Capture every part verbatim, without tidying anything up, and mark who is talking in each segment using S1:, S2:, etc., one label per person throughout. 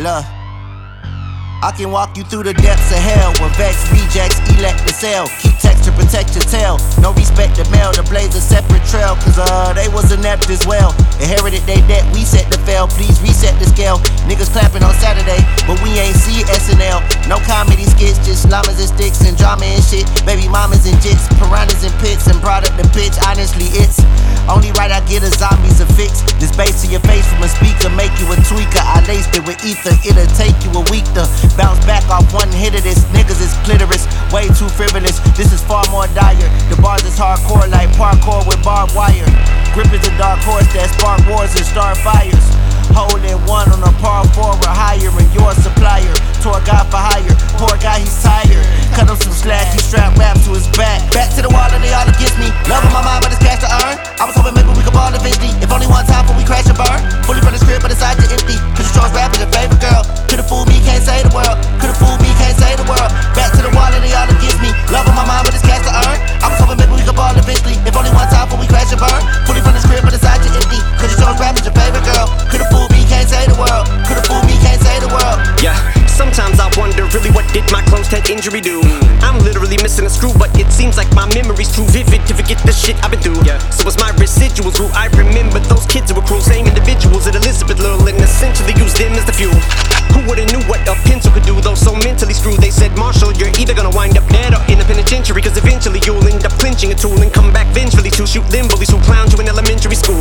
S1: Look, I can walk you through the depths of hell with Vex, rejects, elect the cell. Keep text to protect your tail. No respect the mail to blaze a separate trail. Cause uh, they was inept as well. Inherited they debt, we set the fail. Please reset the scale. Niggas clapping on Saturday, but we ain't see S N L. No comedy skits, just llamas and sticks and drama and shit. Baby mamas and jits, piranhas and pits, and brought up the pitch. Honestly, it's only right I get a zombie's a fix. This bass to your face from a speaker make you a tweaker. I laced it with ether, it'll take you a week to bounce back off one hit of this. Niggas is clitoris, way too frivolous. This is far more dire. The bars is hardcore like parkour with barbed wire. Grip is a dark horse that spark wars and start fires. Holding one on a par four or higher, and your supplier. Tour guy for hire, poor guy he's tired. Cut him some slack, he strap rap to his back. Back to the wall and they all against me. Love on my mind but it's cash to earn. I was hoping maybe we could ball eventually. If only one time before we crash and burn. Fully from the script but inside you empty. Cause you chose rap as your favorite girl. Could've fooled me, can't say the world. Could've fooled me, can't say the world. Back to the wall and they all against me. Love on my mind but it's cash to earn. I was hoping maybe we could ball eventually. If only one time before we crash and burn. Fully from the script but inside you empty. Cause you chose rap as your favorite girl. Could've fooled me, can't say the world. Could've fooled me, can't say the world.
S2: Yeah, sometimes I wonder really what did my closed head injury do. I'm literally missing a screw, but it seems like my memory's too vivid to forget the shit I've been through. Yeah. So as my residuals grew, I remember those kids who were cruel. Same individuals at Elizabeth Little and essentially used them as the fuel. Who would've knew what a pencil could do, though so mentally screwed. They said, Marshall, you're either gonna wind up dead or in the penitentiary, cause eventually you'll end up clinching a tool and come back vengefully to shoot them bullies who clowned you in elementary school.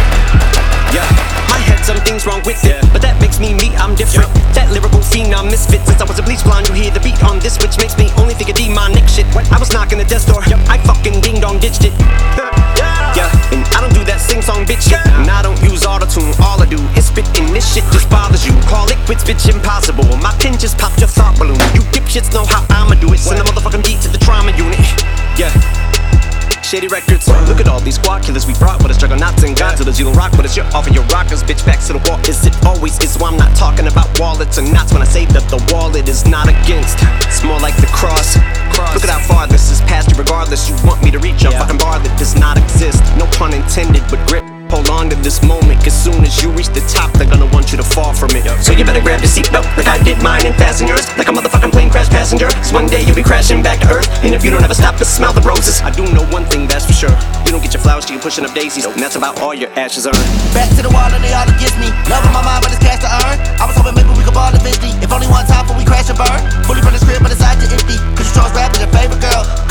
S2: Yeah, my head, some things wrong with it, but that makes me me, I'm different. That lyrical phenom misfit. Since I was a bleach blonde, you hear the beat on this, which makes me only think of demonic shit. I was knocking the death door, I fucking ding dong ditched it. Yeah, and I don't do that sing song bitch shit, and I don't use autotune. All I do is spit, and this shit just bothers you. Call liquids bitch impossible. My pen just popped your thought balloon. You dipshits know how I'ma do it. Send a motherfucking beat to the trauma unit. Yeah. Shady records. Look at all these squad killers we brought with us, juggernauts and Godzillas. You don't rock with us, you're off of your rockers. Bitch, back to the wall. Is it always is? So I'm not talking about wallets or knots when I say that the wallet is not against. It's more like the cross. cross. Look at how far this is past you. Regardless, you want me to reach a yeah. fucking bar that does not exist. No pun intended, but grip. Hold on to this moment, cause soon as you reach the top, they're gonna want you to fall from it. So you better grab your seatbelt like I did mine and fasten yours, like a motherfucking plane crash passenger. Cause one day you'll be crashing back to earth, and if you don't ever stop to smell the roses, I do know one thing, that's for sure. You don't get your flowers till you're pushing up daisies, and that's about all your ashes earn.
S1: Back to the wall and they all against me. Love on my mind but it's cash to earn. I was hoping maybe we could ball eventually. If only one time before we crash and burn. Fully from the script but inside you empty. Cause you chose rap as your favorite girl.